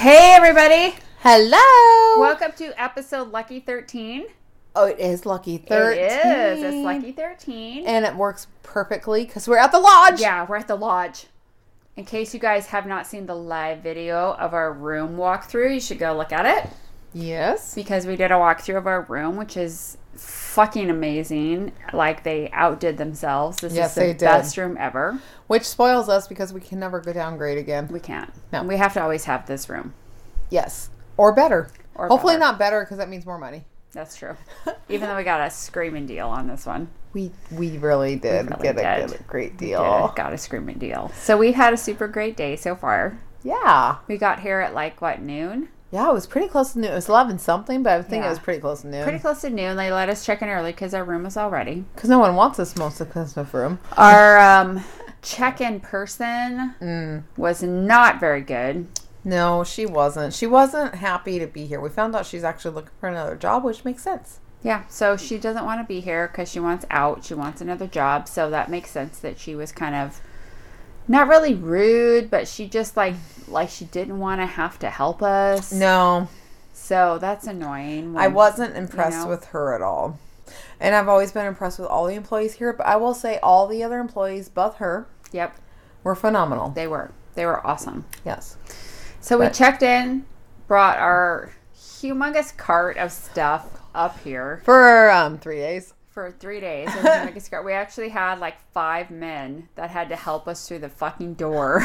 Hey everybody! Hello! Welcome to episode Lucky 13. Oh, it is Lucky 13. It is. It's Lucky 13. And it works perfectly because we're at the lodge. Yeah, we're at the lodge. In case you guys have not seen the live video of our room walkthrough, you should go look at it. Yes. Because we did a walkthrough of our room, which is fucking amazing. Like, they outdid themselves. This is the best room ever. Which spoils us because we can never go downgrade again. We can't. No. We have to always have this room. Yes. Or better. Or hopefully better. Not better because that means more money. That's true. Even though we got a screaming deal on this one. We really did get a great deal. Got a screaming deal. So we had a super great day so far. Yeah. We got here at noon? Yeah, it was pretty close to noon. It was 11 something, but I think it was pretty close to noon. Pretty close to noon. They let us check in early because our room was all ready. Because no one wants this most expensive room. Our check-in person was not very good. No, she wasn't. She wasn't happy to be here. We found out she's actually looking for another job, which makes sense. Yeah, so she doesn't want to be here because she wants out. She wants another job. So that makes sense that she was kind of not really rude, but she just like she didn't want to have to help us. No. So that's annoying. I wasn't impressed with her at all. And I've always been impressed with all the employees here, but I will say all the other employees but her were phenomenal. They were awesome. Yes. So we checked in, brought our humongous cart of stuff up here. For 3 days. For 3 days. We actually had 5 men that had to help us through the fucking door.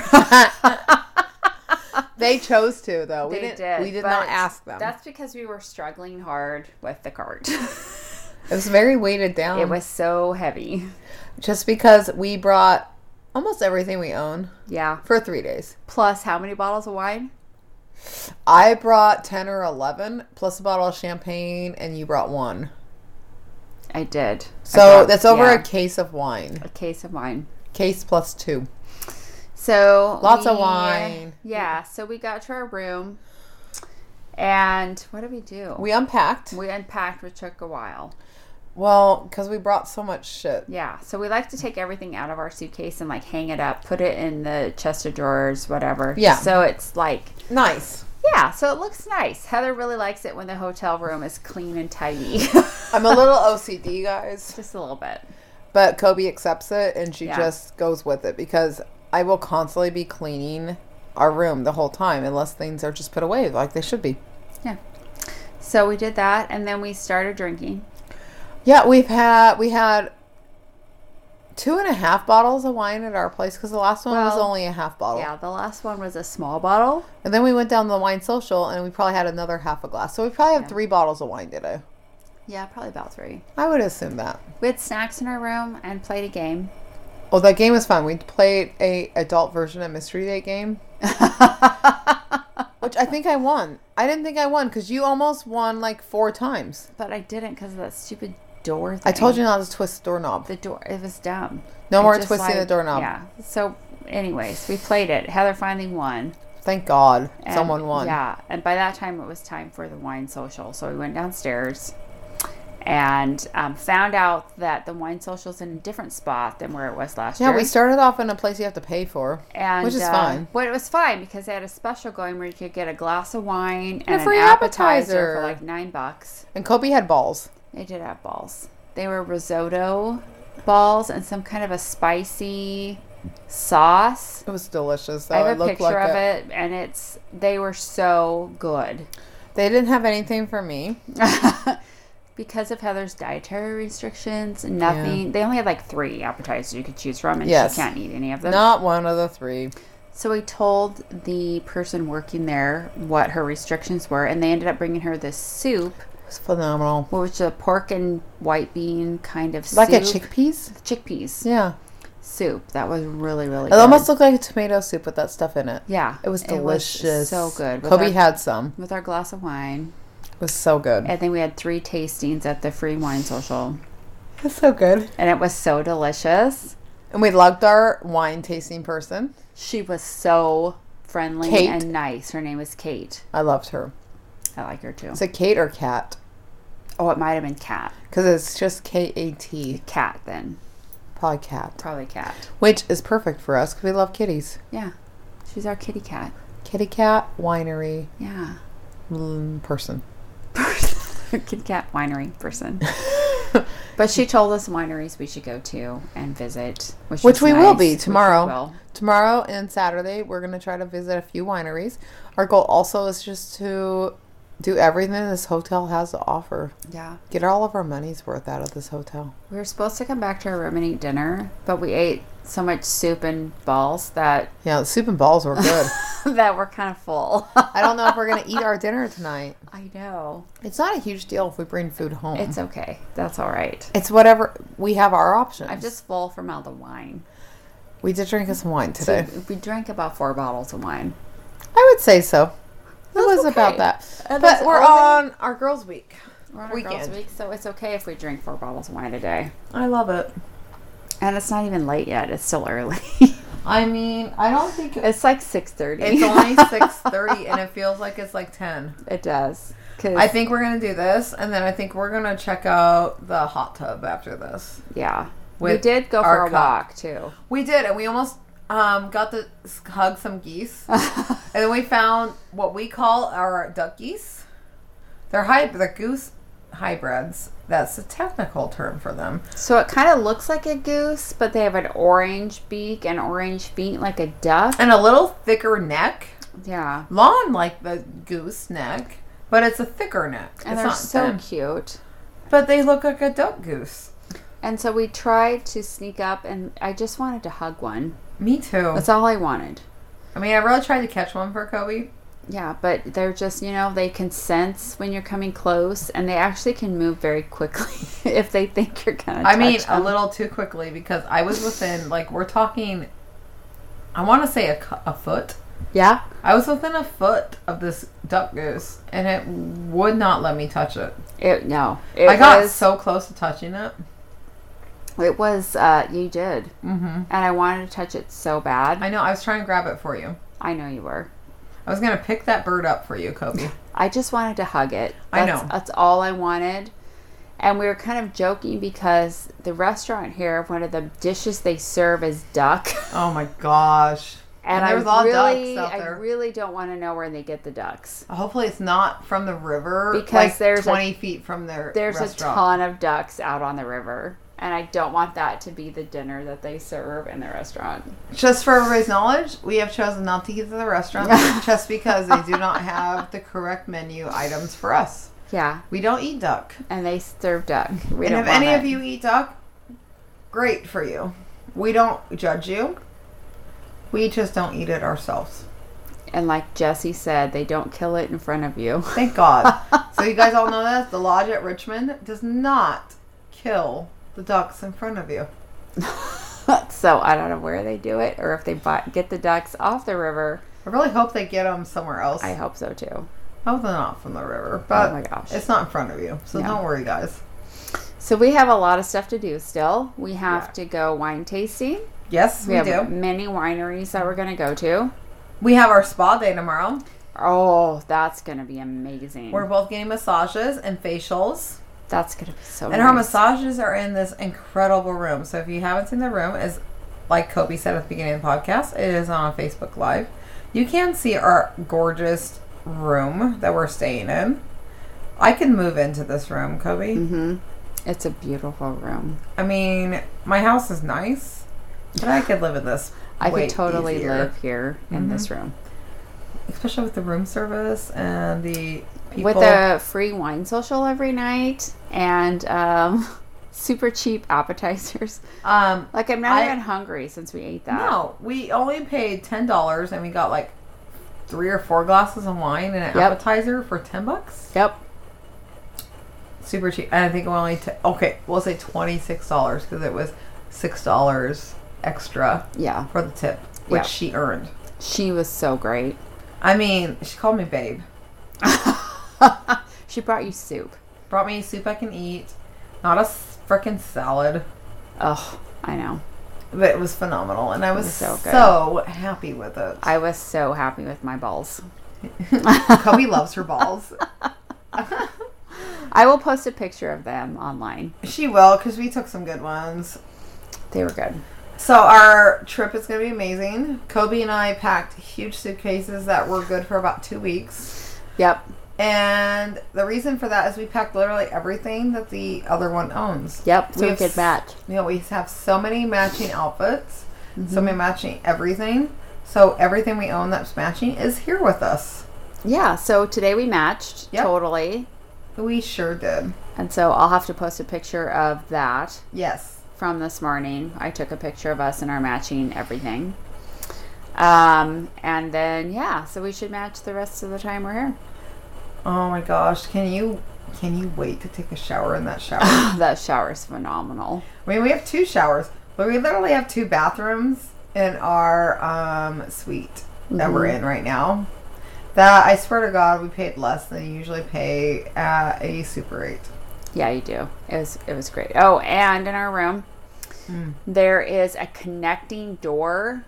They chose to, though. We did not ask them. That's because we were struggling hard with the cart. It was very weighted down. It was so heavy. Just because we brought almost everything we own. Yeah. For 3 days. Plus how many bottles of wine? I brought 10 or 11, plus a bottle of champagne, and you brought 1. I did. So that's over a case of wine. A case of wine. Case plus 2. So lots of wine. Yeah. So we got to our room, and what did we do? We unpacked, which took a while. Well, because we brought so much shit. Yeah. So we like to take everything out of our suitcase and hang it up, put it in the chest of drawers, whatever. Yeah. So it's nice. Yeah. So it looks nice. Heather really likes it when the hotel room is clean and tidy. I'm a little OCD, guys. Just a little bit. But Kobe accepts it, and she just goes with it because I will constantly be cleaning our room the whole time unless things are just put away like they should be. Yeah. So we did that, and then we started drinking. Yeah, we had 2.5 bottles of wine at our place because the last one was only a half bottle. Yeah, the last one was a small bottle. And then we went down to the wine social, and we probably had another half a glass. So we probably have 3 bottles of wine today. Yeah, probably about 3. I would assume that. We had snacks in our room and played a game. Oh, that game was fun. We played a adult version of Mystery Date game. Which I think I won. I didn't think I won because you almost won 4 times. But I didn't because of that stupid door thing. I told you not to twist the doorknob. The door, it was dumb. No more twisting the doorknob. Yeah. So, anyways, we played it. Heather finally won. Thank God someone won. Yeah. And by that time, it was time for the wine social. So we went downstairs and found out that the wine social is in a different spot than where it was last year. Yeah, we started off in a place you have to pay for, which is fine. But it was fine because they had a special going where you could get a glass of wine and a free an appetizer for $9. And Kobe had balls. They did have balls. They were risotto balls and some kind of a spicy sauce. It was delicious, though. I have a picture of it, and they were so good. They didn't have anything for me. Because of Heather's dietary restrictions, nothing. Yeah. They only had 3 appetizers you could choose from, and she can't eat any of them. Not one of the 3. So we told the person working there what her restrictions were, and they ended up bringing her this soup. It was phenomenal. Which was a pork and white bean kind of soup. Like a chickpeas? Chickpeas. Yeah. Soup. That was really, really good. It almost looked like a tomato soup with that stuff in it. Yeah. It was delicious. It was so good. Kobe had some. With our glass of wine. It was so good. And then we had 3 tastings at the free wine social. It was so good. And it was so delicious. And we loved our wine tasting person. She was so friendly and nice. Her name was Kate. I loved her. I like her too. Is it Kate or Kat? Oh, it might have been Kat. Because it's just K-A-T. Kat then. Probably Kat. Probably Kat. Which is perfect for us because we love kitties. Yeah. She's our kitty cat. Kitty Cat Winery. Yeah. Person. Kitty Cat Winery person. But she told us wineries we should go to and visit. Which we will be tomorrow. Tomorrow and Saturday, we're going to try to visit a few wineries. Our goal also is just to do everything this hotel has to offer. Yeah. Get all of our money's worth out of this hotel. We were supposed to come back to our room and eat dinner, but we ate so much soup and balls that... Yeah, the soup and balls were good. that we're kind of full. I don't know if we're going to eat our dinner tonight. I know. It's not a huge deal if we bring food home. It's okay. That's all right. It's whatever. We have our options. I'm just full from all the wine. We did drink us some wine today. We drank about 4 bottles of wine. I would say so. It was okay. About that. But we're on our girls' week. We're on our girls' week, so it's okay if we drink 4 bottles of wine a day. I love it. And it's not even late yet. It's still early. I mean, I don't think... It's like 6:30. It's only 6:30, and it feels like it's like 10. It does. I think we're going to do this, and then I think we're going to check out the hot tub after this. Yeah. We did go for a walk, too. We did, and we almost got to hug some geese. And then we found what we call our duck geese. They're goose hybrids. That's the technical term for them. So it kind of looks like a goose, but they have an orange beak and orange feet like a duck. And a little thicker neck. Yeah. Long like the goose neck, but it's a thicker neck. And they're so cute. But they look like a duck goose. And so we tried to sneak up, and I just wanted to hug one. Me too. That's all I wanted. I mean, I really tried to catch one for Kobe. Yeah, but they're just, they can sense when you're coming close, and they actually can move very quickly if they think you're going to touch them. A little too quickly, because I was within, we're talking, I want to say a foot. Yeah? I was within a foot of this duck goose, and it would not let me touch it. I got so close to touching it. It was, you did. Mm-hmm. And I wanted to touch it so bad. I know, I was trying to grab it for you. I know you were. I was going to pick that bird up for you, Kobe. I just wanted to hug it. I know. That's all I wanted. And we were kind of joking because the restaurant here, one of the dishes they serve is duck. Oh my gosh. And there's all ducks out there. I really don't want to know where they get the ducks. Hopefully it's not from the river. Because there's 20 feet from their There's restaurant. A ton of ducks out on the river. And I don't want that to be the dinner that they serve in the restaurant. Just for everybody's knowledge, we have chosen not to eat at the restaurant just because they do not have the correct menu items for us. Yeah. We don't eat duck. And they serve duck. And if any of you eat duck, great for you. We don't judge you. We just don't eat it ourselves. And like Jesse said, they don't kill it in front of you. Thank God. So you guys all know this. The Lodge at Richmond does not kill the ducks in front of you. So I don't know where they do it, or if they get the ducks off the river. I really hope they get them somewhere else. I hope so too. I hope they're not from the river, but oh my gosh, it's not in front of you, so don't worry, guys. So we have a lot of stuff to do still. We have to go wine tasting. Yes, we do. have many wineries that we're going to go to. We have our spa day tomorrow. Oh, that's going to be amazing. We're both getting massages and facials. That's going to be so nice. And our massages are in this incredible room. So if you haven't seen the room, is like Kobe said at the beginning of the podcast, it is on Facebook Live. You can see our gorgeous room that we're staying in. I can move into this room, Kobe. Mm-hmm. It's a beautiful room. I mean, my house is nice, but I could live in this. I could totally live here in this room. Especially with the room service and the people. With a free wine social every night and super cheap appetizers. I'm not even hungry since we ate that. No, we only paid $10 and we got like 3 or 4 glasses of wine and an appetizer for $10. Yep. Super cheap. And I think we only we'll say $26 because it was $6 extra for the tip, which she earned. She was so great. I mean, she called me babe. She brought you soup. Brought me soup I can eat. Not a frickin' salad. Oh, I know. But it was phenomenal. And I was so happy with it. I was so happy with my balls. Kobe loves her balls. I will post a picture of them online. She will, because we took some good ones. They were good. So our trip is going to be amazing. Kobe and I packed huge suitcases that were good for about 2 weeks. Yep. And the reason for that is we packed literally everything that the other one owns. Yep. So we could match. You know, we have so many matching outfits, so many matching everything. So everything we own that's matching is here with us. Yeah. So today we matched. Yep. Totally. We sure did. And so I'll have to post a picture of that. Yes. From this morning. I took a picture of us and our matching everything. And then, yeah, so we should match the rest of the time we're here. Oh my gosh. Can you wait to take a shower in that shower? That shower is phenomenal. I mean, we have 2 showers, but we literally have 2 bathrooms in our suite that we're in right now. That, I swear to God, we paid less than you usually pay at a Super 8. Yeah, you do. It was great. Oh, and in our room, there is a connecting door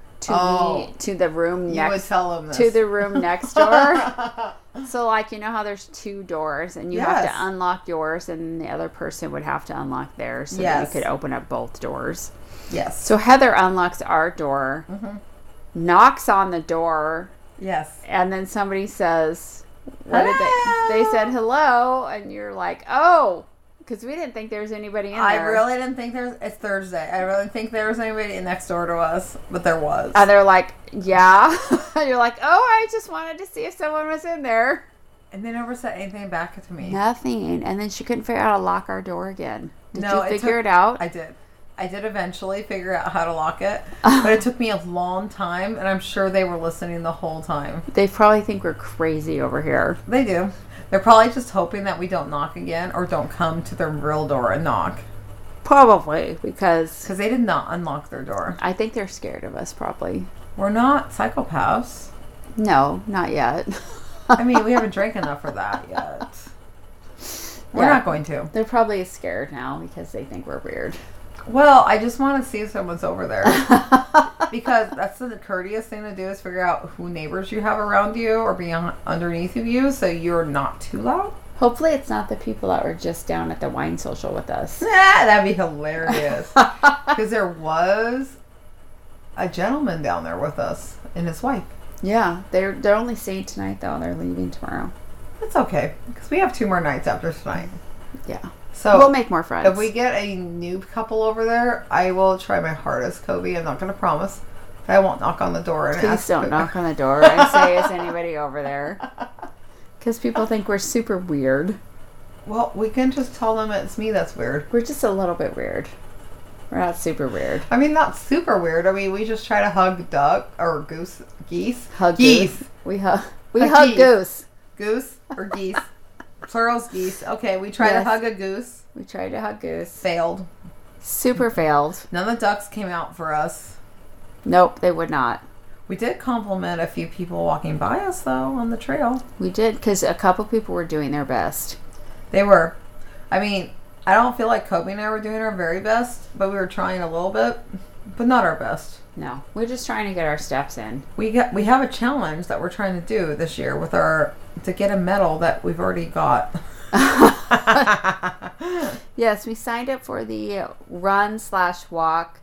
to the room next. You would tell them this. To the room next door. So, like, you know how there's 2 doors, and you have to unlock yours, and the other person would have to unlock theirs, so that you could open up both doors. Yes. So Heather unlocks our door, knocks on the door. Yes. And then somebody says, "What did they said hello," and you're like, "Oh." Because we didn't think there was anybody in there. I really didn't think it's Thursday. I really think there was anybody next door to us, but there was. And they're like, yeah. You're like, oh, I just wanted to see if someone was in there. And they never said anything back to me. Nothing. And then she couldn't figure out how to lock our door again. Did No, you figure it out? I did. I did eventually figure out how to lock it. But it took me a long time, and I'm sure they were listening the whole time. They probably think we're crazy over here. They do. They're probably just hoping that we don't knock again or don't come to their real door and knock. Probably, because they did not unlock their door. I think they're scared of us, probably. We're not psychopaths. No, not yet. I mean, we haven't drank enough for that yet. We're not going to. They're probably scared now because they think we're weird. Well, I just want to see if someone's over there. Because that's the courteous thing to do is figure out who neighbors you have around you or beyond underneath of you so you're not too loud. Hopefully it's not the people that were just down at the wine social with us. That'd be hilarious. Because there was a gentleman down there with us and his wife. Yeah, they're only staying tonight though. They're leaving tomorrow. That's okay. Because we have 2 more nights after tonight. Yeah. So we'll make more friends. If we get a new couple over there, I will try my hardest, Kobe. I'm not going to promise. I won't knock on the door and Please ask. don't knock on the door and say, is anybody over there? Because people think we're super weird. Well, we can just tell them it's me that's weird. We're just a little bit weird. We're not super weird. I mean, not super weird. I mean, we just try to hug duck or geese. Hug geese. Goose. We hug goose. Goose or geese. Plural's geese. Okay, we tried to hug a goose. We tried to hug goose. Failed. Super failed. None of the ducks came out for us. Nope, they would not. We did compliment a few people walking by us, though, on the trail. We did, because a couple people were doing their best. They were. I mean, I don't feel like Kobe and I were doing our very best, but we were trying a little bit, but not our best. No, we're just trying to get our steps in. We have a challenge that we're trying to do this year with to get a medal that we've already got. Yes, we signed up for the run/walk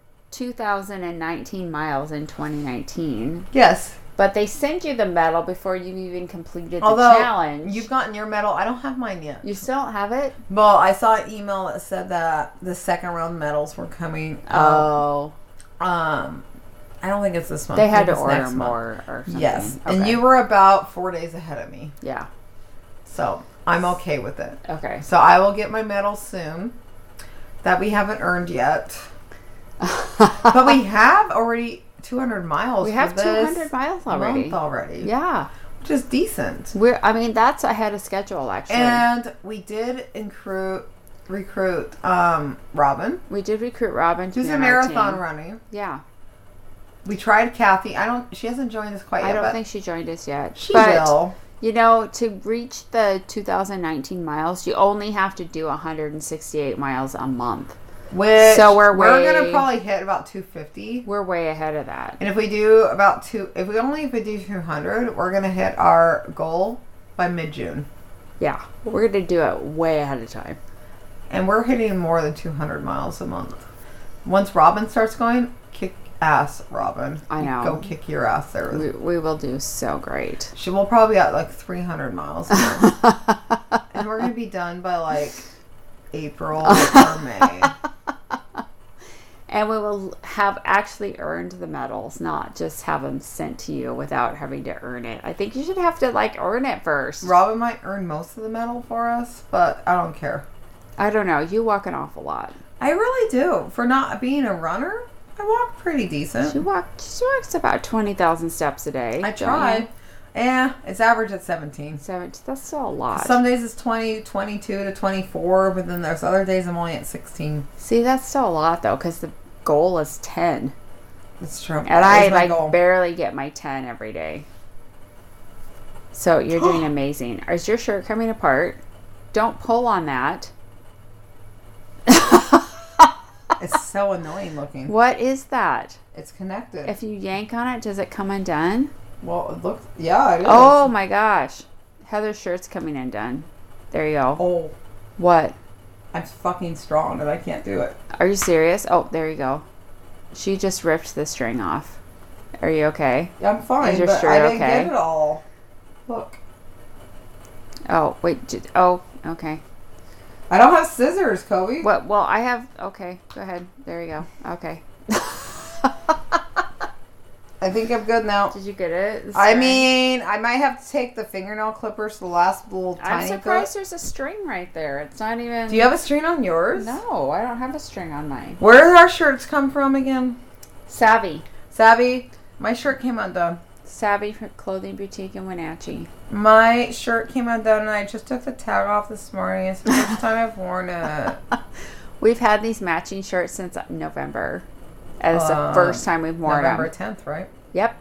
2019 miles in 2019. Yes. But they send you the medal before you even completed the Although, challenge. You've gotten your medal. I don't have mine yet. You still don't have it? Well, I saw an email that said that the second round medals were coming. Oh. I don't think it's this month. They had to It's order next month. more or something. Yes. Okay. And you were about 4 days ahead of me. Yeah. So I'm okay with it. Okay. So I will get my medal soon. That we haven't earned yet. But we have already 200 miles. We have 200 miles already. Month already. Yeah. Which is decent. That's ahead of schedule, actually. And we did recruit Robin. We did recruit Robin to Who's be a on our marathon team. running. Yeah. We tried Kathy. She hasn't joined us quite yet. I don't think she joined us yet. She will. You know, to reach the 2019 miles, you only have to do 168 miles a month. So we're way, gonna probably hit about 250. We're way ahead of that. And if we do if we do 200, we're gonna hit our goal by mid-June. Yeah, we're gonna do it way ahead of time. And we're hitting more than 200 miles a month. Once Robin starts going, kick ass, Robin. I know. Go kick your ass there. We will do so great. She will probably be at like 300 miles. And we're going to be done by like April or May. And we will have actually earned the medals, not just have them sent to you without having to earn it. I think you should have to like earn it first. Robin might earn most of the medal for us, but I don't care. I don't know. You walk an awful lot. I really do. For not being a runner, I walk pretty decent. She walks about 20,000 steps a day. I try. Yeah, it's average at 17. 17. That's still a lot. Some days it's 20, 22 to 24, but then there's other days I'm only at 16. See, that's still a lot though, because the goal is 10. That's true. And I like barely get my 10 every day. So you're doing amazing. Is your shirt coming apart? Don't pull on that. It's so annoying looking. What is that? It's connected. If you yank on it, does it come undone? Well, it looks... Yeah, it is. Oh my gosh. Heather's shirt's coming undone. There you go. Oh. What? I'm fucking strong and I can't do it. Are you serious? Oh, there you go. She just ripped the string off. Are you okay? Yeah, I'm fine, Is your but shirt I didn't okay? get it all. Look. Oh, wait. Oh, okay. I don't have scissors, Kobe. What? Well, I have... Okay, go ahead. There you go. Okay. I think I'm good now. Did you get it? I mean, I might have to take the fingernail clippers to the last little tiny I'm surprised there's a string right there. It's not even... Do you have a string on yours? No, I don't have a string on mine. Where do our shirts come from again? Savvy. My shirt came undone. Savvy Clothing Boutique in Wenatchee. My shirt came undone and I just took the tag off this morning. It's the first time I've worn it. We've had these matching shirts since November. And it's the first time we've worn November them. 10th, right? Yep.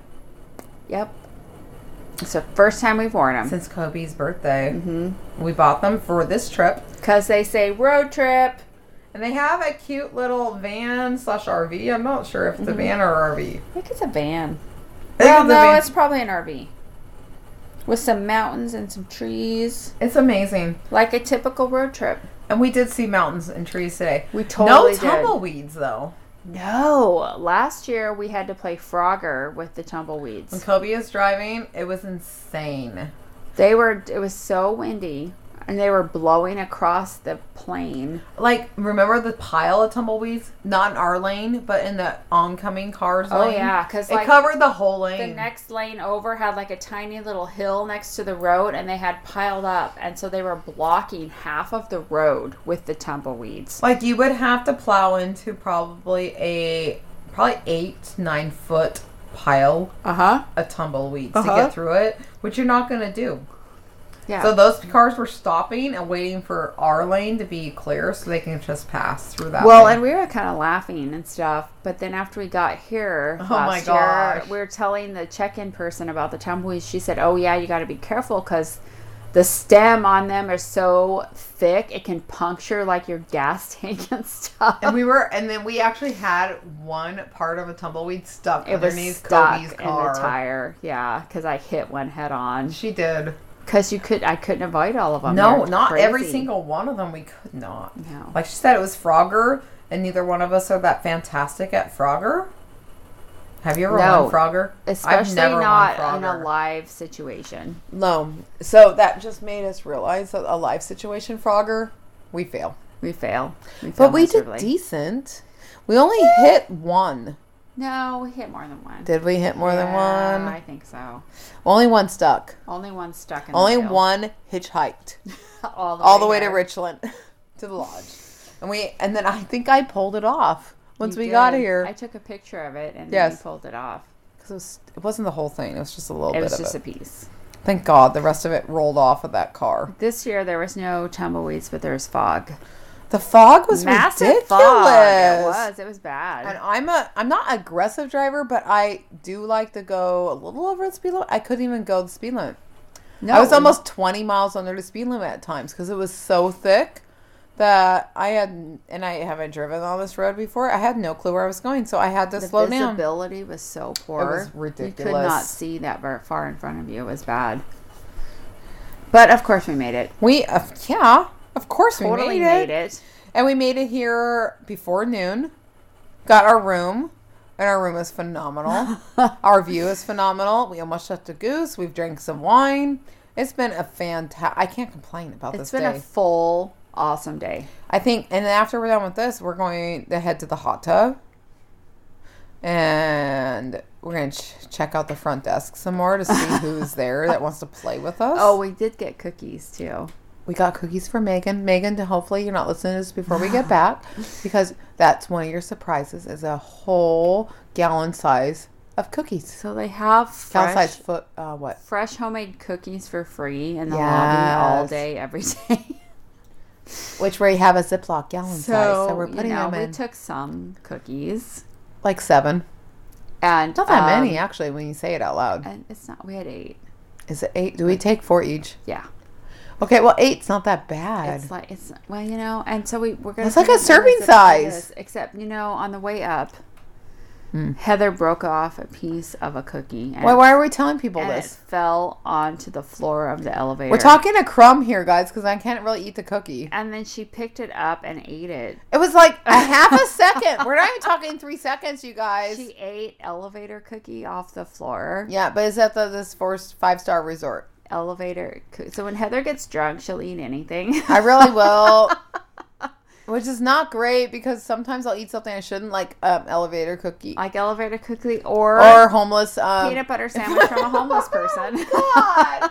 It's the first time we've worn them. Since Kobe's birthday. Mm-hmm. We bought them for this trip. Because they say road trip. And they have a cute little van / RV. I'm not sure if it's a van or RV. I think it's a van. Well, No, it's probably an RV. With some mountains and some trees. It's amazing. Like a typical road trip. And we did see mountains and trees today. We totally did. No tumbleweeds, though. No. Last year, we had to play Frogger with the tumbleweeds. When Kobe was driving, it was insane. It was so windy. And they were blowing across the plain. Like, remember the pile of tumbleweeds? Not in our lane, but in the oncoming cars lane? Oh, yeah. Because it covered the whole lane. The next lane over had like a tiny little hill next to the road, and they had piled up. And so they were blocking half of the road with the tumbleweeds. Like, you would have to plow into probably 8-9 foot pile of tumbleweeds to get through it, which you're not going to do. Yeah. So those cars were stopping and waiting for our lane to be clear so they can just pass through that lane. And we were kind of laughing and stuff, but then after we got here last year, we were telling the check-in person about the tumbleweeds. She said, oh yeah, you got to be careful because the stem on them is so thick it can puncture like your gas tank and stuff. And then we actually had one part of a tumbleweed stuck underneath Kobe's car. In the tire. Yeah, because I hit one head on. She did. Because I couldn't avoid all of them. No, not every single one of them. We could not. No. Like she said, it was Frogger, and neither one of us are that fantastic at Frogger. Have you ever won Frogger? Especially not in a live situation. No. So that just made us realize that a live situation Frogger, we fail. We fail But we did decent. We only hit one. No, we hit more than one. Did we hit more than one? I think so. Only one stuck. Only one stuck in Only the field. one hitchhiked. all the way to Richland. To the lodge. And then I think I pulled it off once we got here. I took a picture of it and then you pulled it off. Because it wasn't the whole thing. It was just a little bit of it. It was just a piece. Thank God the rest of it rolled off of that car. This year there was no tumbleweeds, but there was fog. The fog was massive ridiculous. Fog. It was bad. And I'm not an aggressive driver, but I do like to go a little over the speed limit. I couldn't even go the speed limit. No, I was almost 20 miles under the speed limit at times because it was so thick that I haven't driven on this road before. I had no clue where I was going, so I had to slow down. The visibility was so poor. It was ridiculous. You could not see that very far in front of you. It was bad. But of course we made it. Of course we totally made it. And we made it here before noon. got our room. And our room is phenomenal. Our view is phenomenal. We almost shot the goose. We've drank some wine. It's been a fantastic... I can't complain about this day. It's been a full, awesome day. I think... And then after we're done with this, we're going to head to the hot tub. And we're going to check out the front desk some more to see who's there that wants to play with us. Oh, we did get cookies, too. We got cookies for Megan. Megan, hopefully you're not listening to this before we get back, because that's one of your surprises is a whole gallon size of cookies. So they have Gallon size fresh homemade cookies for free in the lobby all day, every day. Which we have a Ziploc gallon size, so we're putting them in. We took some cookies, like 7, and not that many actually when you say it out loud. And it's not. We had 8. Is it 8? Do we take 4 each? Yeah. Okay, well, 8's not that bad. And so we're gonna. It's like a serving size. Except, on the way up, Heather broke off a piece of a cookie. And why are we telling people this? It fell onto the floor of the elevator. We're talking a crumb here, guys, because I can't really eat the cookie. And then she picked it up and ate it. It was like a half a second. We're not even talking 3 seconds, you guys. She ate elevator cookie off the floor. Yeah, but it's at this 5-star resort. Elevator. So when Heather gets drunk, she'll eat anything. I really will. Which is not great because sometimes I'll eat something I shouldn't, like elevator cookie. Like elevator cookie or homeless peanut butter sandwich from a homeless person. God.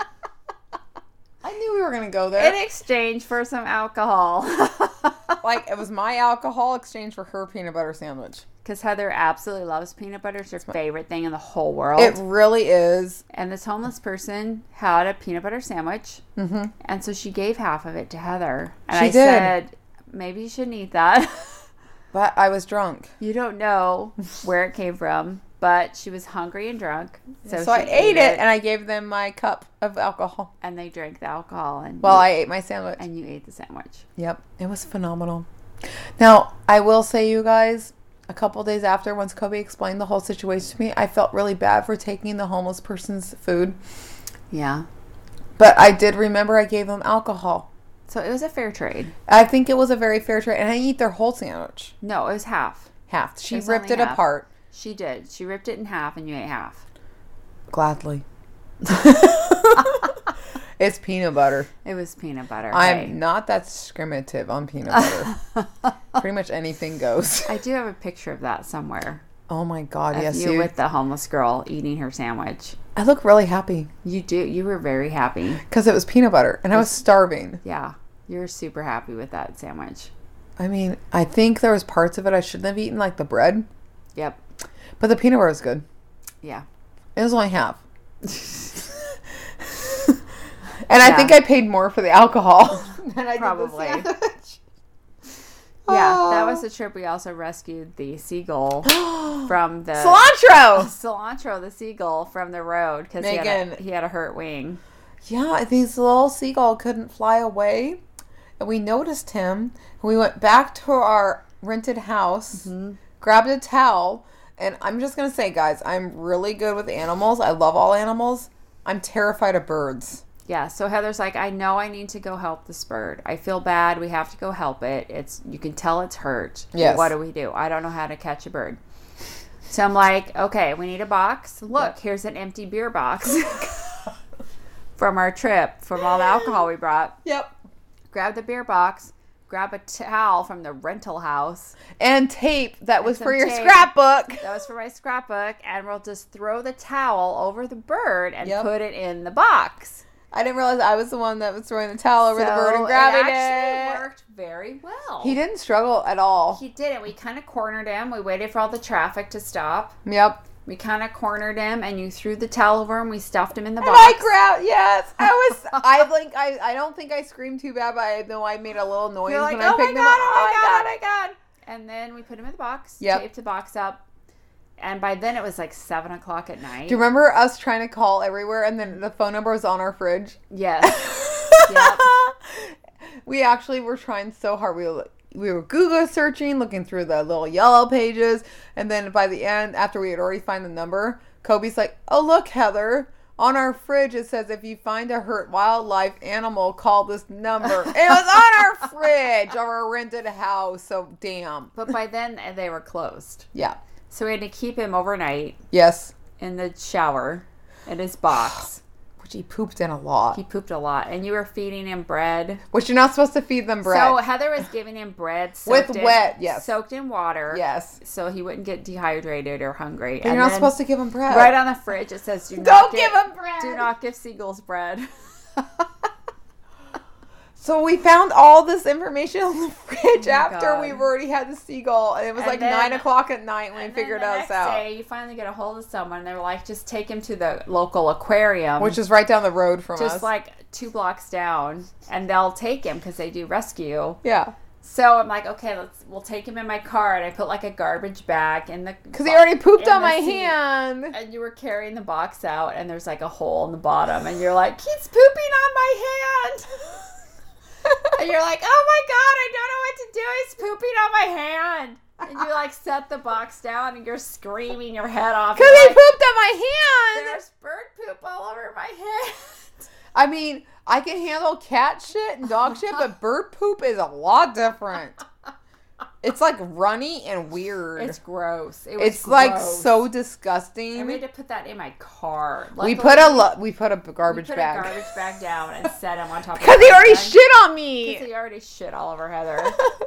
I knew we were going to go there. In exchange for some alcohol. Like it was my alcohol exchange for her peanut butter sandwich. Because Heather absolutely loves peanut butter. It's her favorite thing in the whole world. It really is. And this homeless person had a peanut butter sandwich. Mm-hmm. And so she gave half of it to Heather. And I said, maybe you shouldn't eat that. But I was drunk. You don't know where it came from. But she was hungry and drunk. So I ate it. And I gave them my cup of alcohol. And they drank the alcohol. And I ate my sandwich. And you ate the sandwich. Yep. It was phenomenal. Now, I will say, you guys... A couple days after, once Kobe explained the whole situation to me, I felt really bad for taking the homeless person's food. Yeah. But I did remember I gave them alcohol. So it was a fair trade. I think it was a very fair trade. And I didn't eat their whole sandwich. No, it was half. Half. She ripped it apart. She did. She ripped it in half and you ate half. Gladly. It's peanut butter. It was peanut butter. I'm not that discriminative on peanut butter. Pretty much anything goes. I do have a picture of that somewhere. Oh my God, yes. You with the homeless girl eating her sandwich. I look really happy. You do. You were very happy. Because it was peanut butter and I was starving. Yeah. You're super happy with that sandwich. I mean, I think there was parts of it I shouldn't have eaten, like the bread. Yep. But the peanut butter was good. Yeah. It was only half. And I think I paid more for the alcohol than I did the sandwich. Yeah, that was the trip. We also rescued the seagull from the... Cilantro, the seagull from the road because he had a hurt wing. Yeah, these little seagull couldn't fly away. And we noticed him. We went back to our rented house, grabbed a towel. And I'm just going to say, guys, I'm really good with animals. I love all animals. I'm terrified of birds. Yeah, so Heather's like, I know I need to go help this bird. I feel bad. We have to go help it. You can tell it's hurt. Yes. What do we do? I don't know how to catch a bird. So I'm like, okay, we need a box. Look, here's an empty beer box from our trip, from all the alcohol we brought. Yep. Grab the beer box. Grab a towel from the rental house. And tape that was for your scrapbook. That was for my scrapbook. And we'll just throw the towel over the bird and put it in the box. I didn't realize I was the one that was throwing the towel over the bird and grabbing it. It actually worked very well. He didn't struggle at all. He didn't. We kind of cornered him. We waited for all the traffic to stop. Yep. We kind of cornered him, and you threw the towel over him. We stuffed him in the box. And I grabbed, yes. I don't think I screamed too bad, but I know I made a little noise when I picked him up. Oh my God. And then we put him in the box, taped the box up. And by then it was like 7 o'clock at night. Do you remember us trying to call everywhere and then the phone number was on our fridge? Yes. Yep. We actually were trying so hard. We were Google searching, looking through the little yellow pages. And then by the end, after we had already found the number, Kobe's like, oh, look, Heather, on our fridge, it says, if you find a hurt wildlife animal, call this number. It was on our fridge of our rented house. So, damn. But by then, they were closed. Yeah. So we had to keep him overnight. Yes. In the shower in his box. Which he pooped in a lot. He pooped a lot. And you were feeding him bread. Which you're not supposed to feed them bread. So Heather was giving him bread. With wet, yes. Soaked in water. Yes. So he wouldn't get dehydrated or hungry. But you're not supposed to give him bread. Right on the fridge it says, don't give him bread. Do not give seagulls bread. So we found all this information on the fridge after God. we've already had the seagull. And it was like 9 o'clock at night when we figured us out. The next day, you finally get a hold of someone. They were like, just take him to the local aquarium. Which is right down the road from us. Just like 2 blocks down. And they'll take him because they do rescue. Yeah. So I'm like, okay, we'll take him in my car. And I put like a garbage bag in the... Because he already pooped on my hand. And you were carrying the box out and there's like a hole in the bottom. And you're like, he's pooping on my hand. And you're like, oh my God, I don't know what to do. He's pooping on my hand. And you like set the box down and you're screaming your head off. Because he pooped on my hand. There's bird poop all over my hand. I mean, I can handle cat shit and dog shit, but bird poop is a lot different. It's like runny and weird. It's gross. It's like so disgusting. And we had to put that in my car. We put a garbage bag. A garbage bag down and set him on top of because he already shit on me. Because he already shit all over Heather.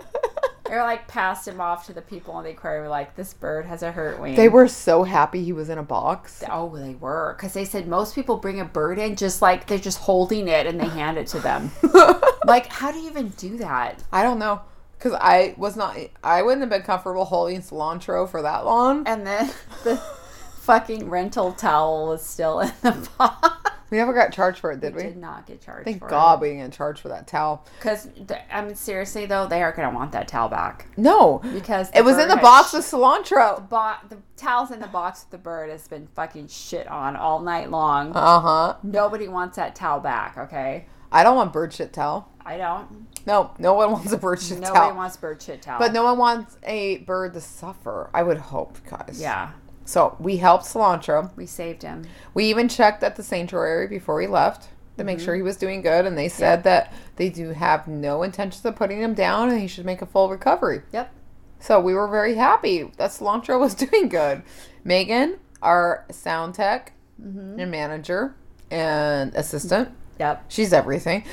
They were like passed him off to the people in the aquarium. Like, this bird has a hurt wing. They were so happy he was in a box. Oh, they were. Because they said most people bring a bird in just like they're just holding it and they hand it to them. Like, how do you even do that? I don't know. Because I wouldn't have been comfortable holding cilantro for that long. And then the fucking rental towel was still in the box. We never got charged for it, did we? Did not get charged Thank for God it. we didn't get charged for that towel. Because, I mean, seriously, though, they are going to want that towel back. No. Because it was in the box with cilantro. The towel's in the box with the bird has been fucking shit on all night long. Uh-huh. Nobody wants that towel back, okay? I don't want bird shit towel. I don't. No one wants a bird shit towel. Nobody wants bird shit towel. But no one wants a bird to suffer. I would hope, guys. Yeah. So we helped cilantro. We saved him. We even checked at the sanctuary before we left to make sure he was doing good. And they said that they do have no intentions of putting him down and he should make a full recovery. Yep. So we were very happy that cilantro was doing good. Megan, our sound tech and manager and assistant. Yep. She's everything.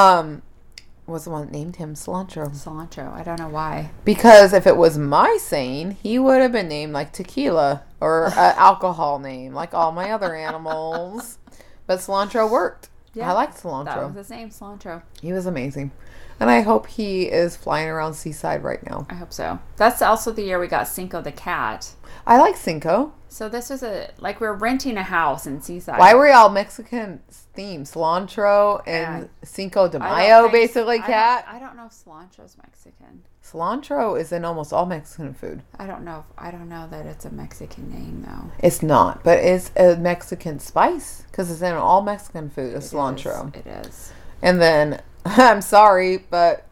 Was the one that named him Cilantro. Cilantro. I don't know why. Because if it was my saying, he would have been named like Tequila or an alcohol name, like all my other animals. But Cilantro worked. Yeah, I liked Cilantro. That was his name, Cilantro. He was amazing. And I hope he is flying around Seaside right now. I hope so. That's also the year we got Cinco the cat. I like Cinco. So this was we're renting a house in Seaside. Why were y'all Mexican themed? Cilantro and Cinco de Mayo, basically, cat? I don't know if cilantro's Mexican. Cilantro is in almost all Mexican food. I don't know that it's a Mexican name, though. It's not, but it's a Mexican spice because it's in all Mexican food, cilantro. It is. And then, I'm sorry, but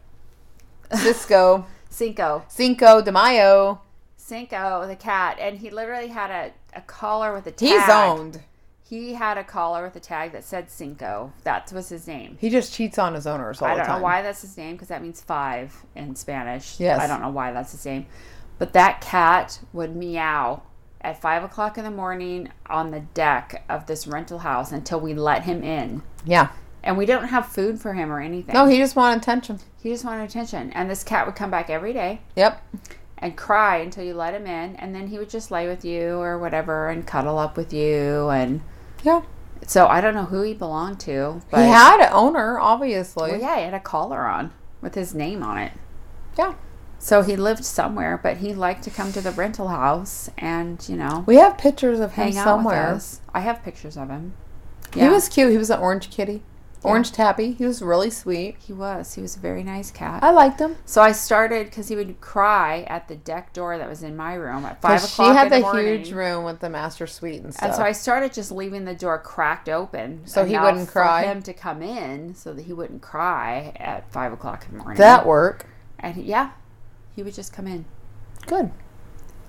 Cinco de Mayo. Cinco, the cat, and he literally had a collar with a tag. He's owned. He had a collar with a tag that said Cinco. That was his name. He just cheats on his owners all the time. I don't know why that's his name, because that means 5 in Spanish. Yes. I don't know why that's his name. But that cat would meow at 5 o'clock in the morning on the deck of this rental house until we let him in. Yeah. And we didn't have food for him or anything. No, he just wanted attention. He just wanted attention. And this cat would come back every day. Yep. And cry until you let him in, and then he would just lay with you or whatever and cuddle up with you. And yeah. So I don't know who he belonged to. But he had an owner, obviously. Well, yeah, he had a collar on with his name on it. Yeah. So he lived somewhere, but he liked to come to the rental house and, we have pictures of him hang out somewhere. with us. I have pictures of him. Yeah. He was cute. He was an orange kitty. Orange tabby. He was really sweet. He was. He was a very nice cat. I liked him. So I started, because he would cry at the deck door that was in my room at 5 o'clock she had in the the morning. huge room with the master suite and stuff. And so I started just leaving the door cracked open. So he wouldn't cry? For him to come in so that he wouldn't cry at 5 o'clock in the morning. Did that work? And he would just come in. Good.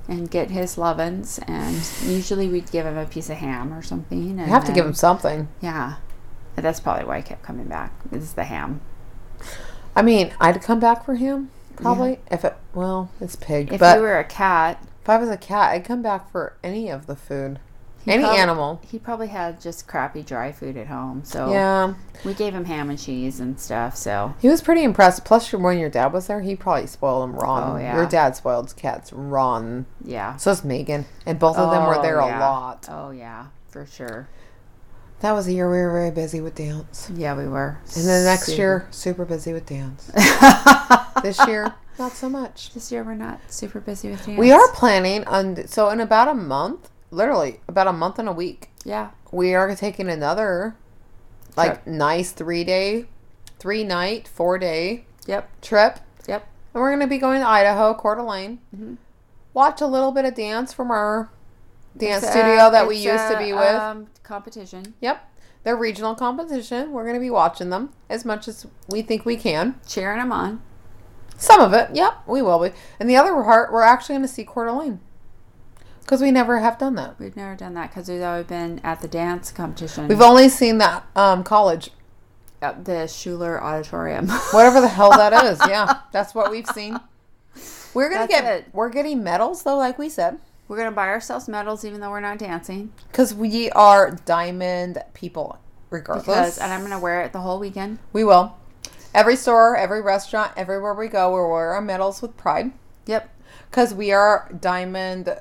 and get his lovin's, and usually we'd give him a piece of ham or something. And You have to give him something. Yeah. And that's probably why I kept coming back. Is the ham. I mean, I'd come back for him, probably. If it, well, it's pig. If but you were a cat, if I was a cat, I'd come back for any of the food. he Any prob- animal. He probably had just crappy dry food at home. So Yeah. we gave him ham and cheese and stuff. So He was pretty impressed. Plus, when your dad was there, he probably spoiled him raw. Oh, yeah. Your dad spoiled his cats raw. yeah. So is Megan. And both of them were there yeah. a lot. Oh yeah, for sure. That was a year we were very busy with dance. Yeah, we were. And then next year, super busy with dance. This year, not so much. This year we're not super busy with dance. We are planning on, so in about a month, literally about a month and a week, Yeah. we are taking another, like, Trip. nice 3-day, 3-night, 4-day Yep. trip. Yep. And we're going to be going to Idaho, Coeur d'Alene. Mhm. Watch a little bit of dance from our dance It's studio that we it's used to be with. Competition. Yep. Their regional competition. We're going to be watching them as much as we think we can. Cheering them on. Some of it. Yep, we will be. And the other part, we're actually going to see Coeur d'Alene. Because we never have done that. We've never done that because we've always been at the dance competition. We've only seen that college. at the Schuler Auditorium. Whatever the hell that is. Yeah, that's what we've seen. We're going to That's get, it. we're getting medals though, like we said. We're going to buy ourselves medals even though we're not dancing. Because we are diamond people, regardless. And I'm going to wear it the whole weekend. We will. Every store, every restaurant, everywhere we go, we'll wear our medals with pride. Yep. Because we are diamond,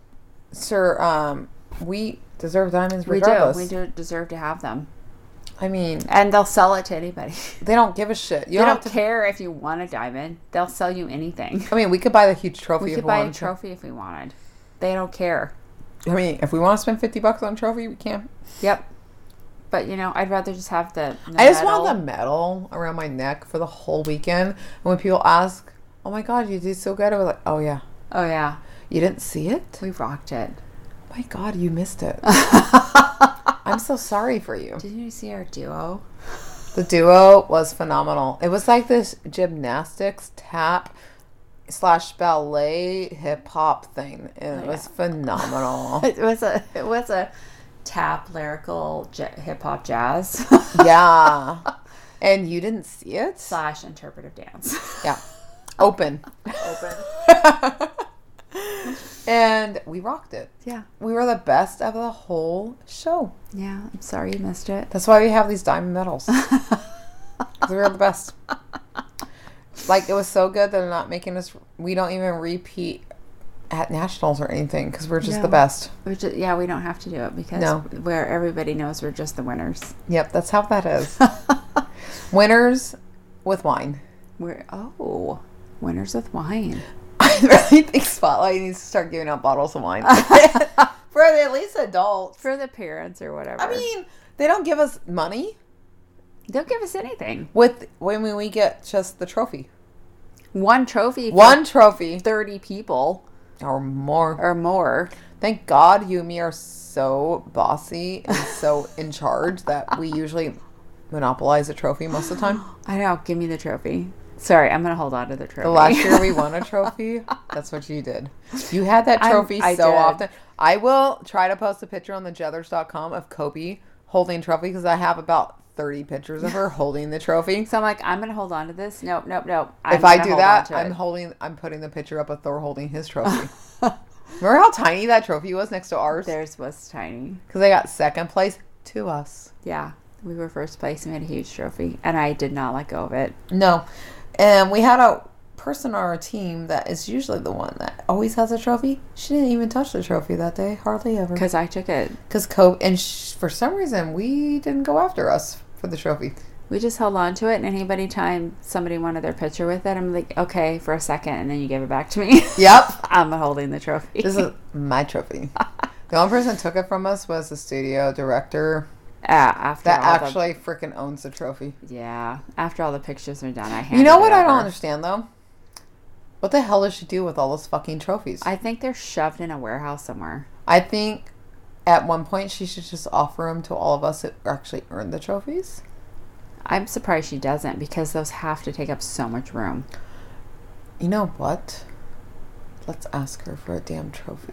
we deserve diamonds regardless. We do deserve to have them. I mean, And they'll sell it to anybody. they don't give a shit. They don't care if you want a diamond. They'll sell you anything. I mean, we could buy the huge trophy We if could we buy a wanted to. trophy if we wanted. They don't care. I mean, if we want to spend $50 on a trophy, we can. Yep. But, I'd rather just have the I just medal. want the medal around my neck for the whole weekend. And when people ask, oh my God, you did so good, I was like, oh yeah. Oh, yeah. You didn't see it? We rocked it. My God, you missed it. I'm so sorry for you. Did you see our duo? The duo was phenomenal. It was like this gymnastics tap / ballet hip hop thing. And it was phenomenal. It was a tap lyrical hip hop jazz Yeah. And you didn't see it? / interpretive dance. Yeah. Open. Open. And we rocked it. Yeah. We were the best of the whole show. Yeah. I'm sorry you missed it. That's why we have these diamond medals. 'Cause we were the best. Like, it was so good that they're not making us, we don't even repeat at nationals or anything because we're just the best. We don't have to do it because where everybody knows we're just the winners. Yep, that's how that is. Winners with wine. Winners with wine. I really think Spotlight needs to start giving out bottles of wine. For at least adults. For the parents or whatever. I mean, they don't give us money they'll give us anything. when we get just the trophy. One trophy. One trophy. 30 people. Or more. Or more. Thank God you and me are so bossy and so in charge that we usually monopolize a trophy most of the time. I know. Give me the trophy. Sorry, I'm going to hold on to the trophy. The last year we won a trophy, that's what you did. You had that trophy I so did. often. I will try to post a picture on the Jethers.com of Kobe holding trophy because I have about 30 pictures of her holding the trophy. So I'm like, I'm going to hold on to this. Nope. If I do that, I'm putting the picture up of Thor holding his trophy. Remember how tiny that trophy was next to ours? Theirs was tiny. Because they got second place to us. Yeah. We were first place and we had a huge trophy. And I did not let go of it. No. And we had a person on our team that is usually the one that always has a trophy. She didn't even touch the trophy that day. Hardly ever. Because I took it. Because Kobe, and for some reason, we didn't go after us for the trophy. We just held on to it. And anytime somebody wanted their picture with it, I'm like, okay, for a second. And then you give it back to me. Yep. I'm holding the trophy. This is my trophy. The only person that took it from us was the studio director. After That all actually freaking owns the trophy. after all the pictures are done, I handed You know what it I don't over. understand, though? What the hell does she do with all those fucking trophies? I think they're shoved in a warehouse somewhere. I think at one point she should just offer them to all of us that actually earned the trophies. I'm surprised she doesn't because those have to take up so much room. You know what? Let's ask her for a damn trophy.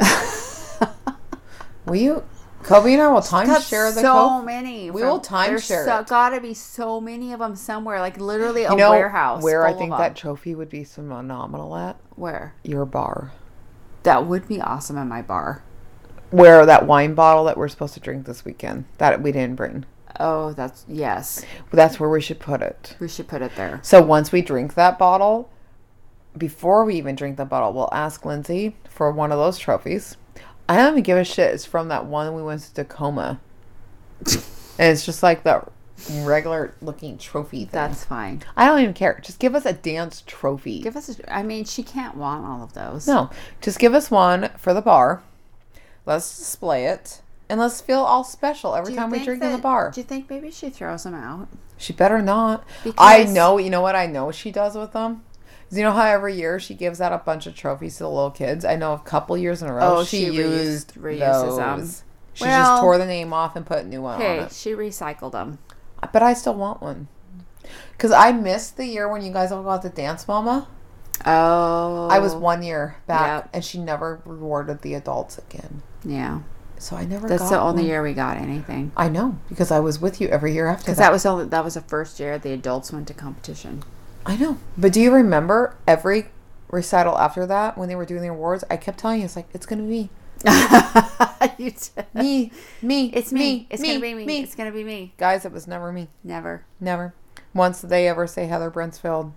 Will you? Kobe and I will timeshare the so many. We will timeshare it. Gotta be so many of them somewhere. Like literally a warehouse. Where I think that trophy would be phenomenal at? Where? Your bar. That would be awesome in my bar. Where that wine bottle that we're supposed to drink this weekend that we didn't bring. Oh, yes. That's where we should put it. We should put it there. So once we drink that bottle, before we even drink the bottle, we'll ask Lindsay for one of those trophies. I don't even give a shit. It's from that one we went to Tacoma. And it's just like that regular looking trophy thing. That's fine. I don't even care. Just give us a dance trophy. She can't want all of those. No. Just give us one for the bar. Let's display it. And let's feel all special every time we drink in the bar. Do you think maybe she throws them out? She better not. Because I know. You know what I know she does with them? You know how every year she gives out a bunch of trophies to the little kids? I know a couple years in a row she reuses them. She just tore the name off and put a new one on it. She recycled them. But I still want one. Because I missed the year when you guys all got the Dance Mama. Oh. I was 1 year back, and she never rewarded the adults again. Yeah. So I never That's the only year we got anything. I know, because I was with you every year after that. Because that was the first year the adults went to competition. I know. But do you remember every recital after that when they were doing the awards? I kept telling you, it's like, it's going to be you did. me. It's me. It's going to be me. It's going to be me. Guys, it was never me. Never. Once did they ever say Heather Brensfield.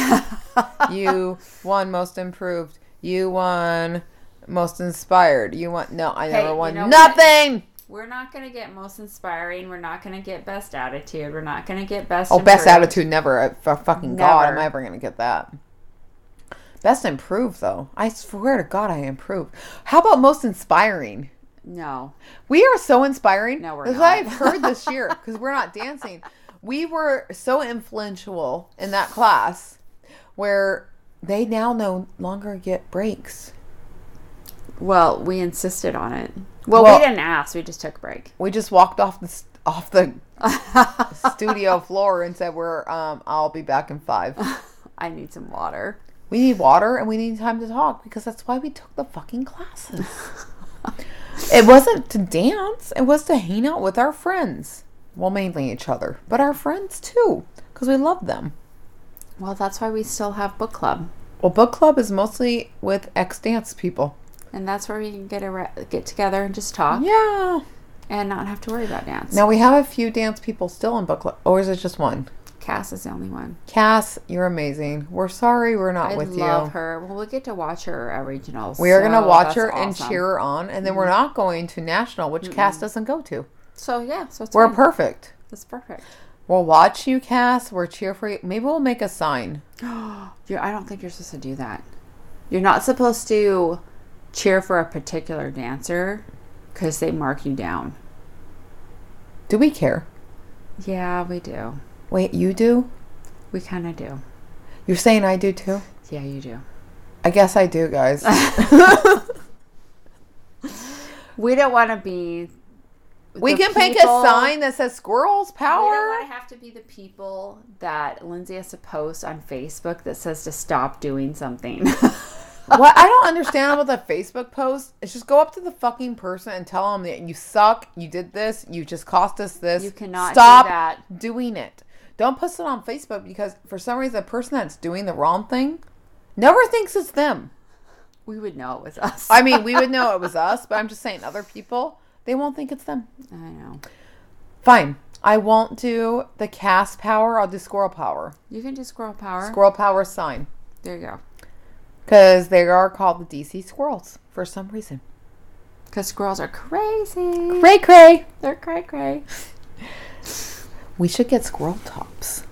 You won most improved. You won most inspired. You won. No, I never won nothing. What? We're not going to get most inspiring. We're not going to get best attitude. We're not going to get best improved. Best attitude, never. For fucking God, am I ever going to get that? Best improved, though. I swear to God, I improved. How about most inspiring? No. We are so inspiring. No, we're not. That's what I've heard this year, because we're not dancing. We were so influential in that class where they now no longer get breaks. Well, we insisted on it. Well, we didn't ask. We just took a break. We just walked off the studio floor and said, I'll be back in 5. I need some water. We need water and we need time to talk because that's why we took the fucking classes. It wasn't to dance. It was to hang out with our friends. Well, mainly each other, but our friends too, because we love them. Well, that's why we still have book club. Well, book club is mostly with ex-dance people. And that's where we can get together and just talk. Yeah. And not have to worry about dance. Now, we have a few dance people still in book club. Or is it just one? Cass is the only one. Cass, you're amazing. We're sorry we're not with you. I love her. Well, we'll get to watch her at regionals. We are going to watch her and cheer her on. And then we're not going to national, which Cass doesn't go to. So, yeah. So we're perfect. That's perfect. We'll watch you, Cass. We'll cheer for you. Maybe we'll make a sign. I don't think you're supposed to do that. You're not supposed to cheer for a particular dancer because they mark you down. Do we care? Yeah, we do. Wait, you do? We kind of do. You're saying I do too? Yeah, you do. I guess I do, guys. We don't want to be... We can make a sign that says squirrels power. We don't want to have to be the people that Lindsay has to post on Facebook that says to stop doing something. What I don't understand about the Facebook post is just go up to the fucking person and tell them that you suck, you did this, you just cost us this. You cannot stop do that. Doing it. Don't post it on Facebook because for some reason the person that's doing the wrong thing never thinks it's them. We would know it was us. I mean, we would know it was us, but I'm just saying other people, they won't think it's them. I know. Fine. I won't do the cast power. I'll do squirrel power. You can do squirrel power. Squirrel power sign. There you go. Because they are called the DC squirrels for some reason. Because squirrels are crazy. Cray cray. They're cray cray. We should get squirrel tops.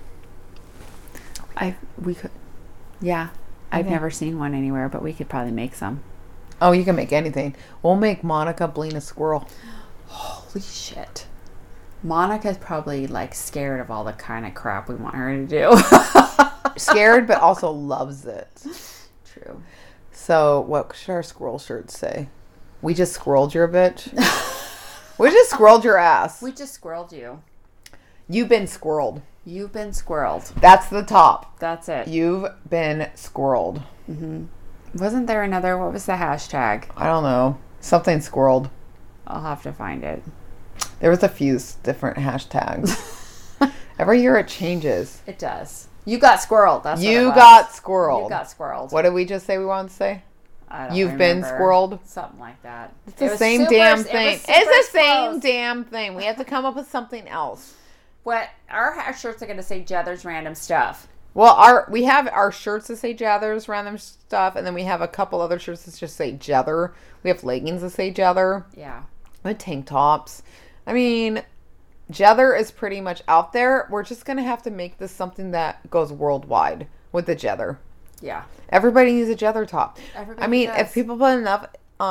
We could. Yeah. I've never seen one anywhere, but we could probably make some. Oh, you can make anything. We'll make Monica Bleen a squirrel. Holy shit. Monica's probably like scared of all the kind of crap we want her to do. Scared, but also loves it. True. So, what should our squirrel shirts say? We just squirreled your bitch. We just squirreled your ass. We just squirreled you. You've been squirreled. You've been squirreled. That's the top. That's it. You've been squirreled. Mm-hmm. Wasn't there another? What was the hashtag? I don't know. Something squirreled. I'll have to find it. There was a few different hashtags. Every year it changes. It does. You got squirreled. That's You what it was. got squirreled. You got squirreled. What did we just say we wanted to say? I don't You've been remember. squirreled? Something like that. It's the same damn thing. It's the same close. damn thing. We have to come up with something else. What our shirts are going to say Jether's random stuff. Well, we have our shirts that say Jether's random stuff, and then we have a couple other shirts that just say Jether. We have leggings that say Jether. Yeah. With tank tops. I mean, Jether is pretty much out there. We're just going to have to make this something that goes worldwide with the Jether. Yeah. Everybody needs a Jether top. Everybody I mean, does. if people put enough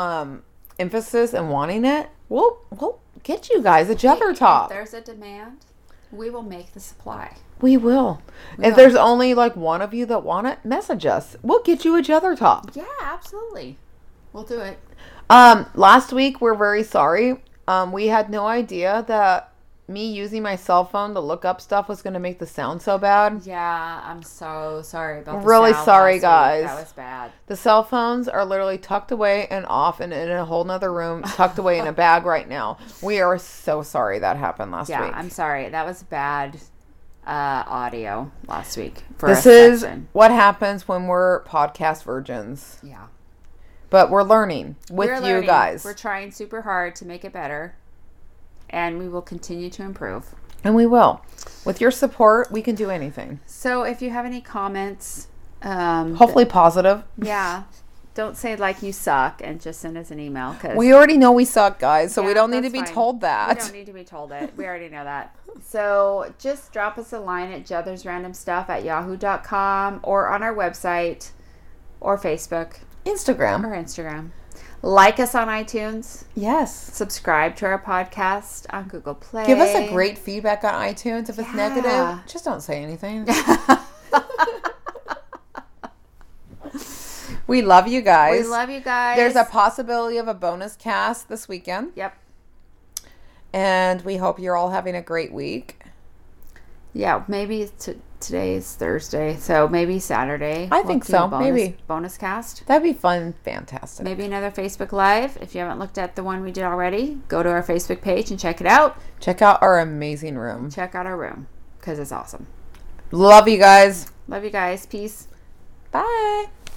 emphasis in wanting it, we'll get you guys a Jether top. If there's a demand, we will make the supply. We will. If there's only like one of you that want it, message us. We'll get you a Jether top. Yeah, absolutely. We'll do it. Last week, we're very sorry. We had no idea that me using my cell phone to look up stuff was going to make the sound so bad. Yeah, I'm so sorry about the Really sound sorry, last week. guys. That was bad. The cell phones are literally tucked away and off and in a whole nother room, tucked away in a bag right now. We are so sorry that happened last week. Yeah, I'm sorry. That was bad audio last week. This is what happens when we're podcast virgins. Yeah. But we're learning with We're you learning. guys. We're trying super hard to make it better. And we will continue to improve. And we will. With your support, we can do anything. So if you have any comments, hopefully positive. Yeah. Don't say like you suck and just send us an email. Cause We already know we suck, guys, so we Yeah, don't need to that's be fine. told that. We don't need to be told it. We already know that. So just drop us a line at jothersrandomstuff@yahoo.com or on our website or Facebook Instagram. or Instagram. Like us on iTunes. Yes. Subscribe to our podcast on Google Play. Give us a great feedback on iTunes. If it's Yeah. negative, just don't say anything. We love you guys. We love you guys. There's a possibility of a bonus cast this weekend. Yep. And we hope you're all having a great week. Yeah, maybe today's Thursday, so maybe Saturday. I think so, maybe. Bonus cast. That'd be fun. Fantastic. Maybe another Facebook Live. If you haven't looked at the one we did already, go to our Facebook page and check it out. Check out our amazing room. Check out our room because it's awesome. Love you guys. Love you guys. Peace. Bye.